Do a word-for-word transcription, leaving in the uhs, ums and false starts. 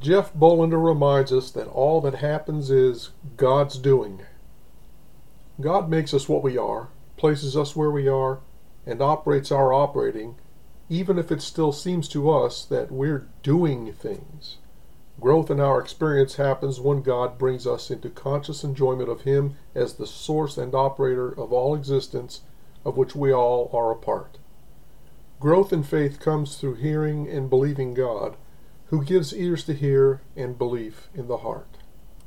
Jeff Bolander reminds us that all that happens is God's doing. God makes us what we are, places us where we are, and operates our operating, even if it still seems to us that we're doing things. Growth in our experience happens when God brings us into conscious enjoyment of Him as the source and operator of all existence, of which we all are a part. Growth in faith comes through hearing and believing God, who gives ears to hear and belief in the heart.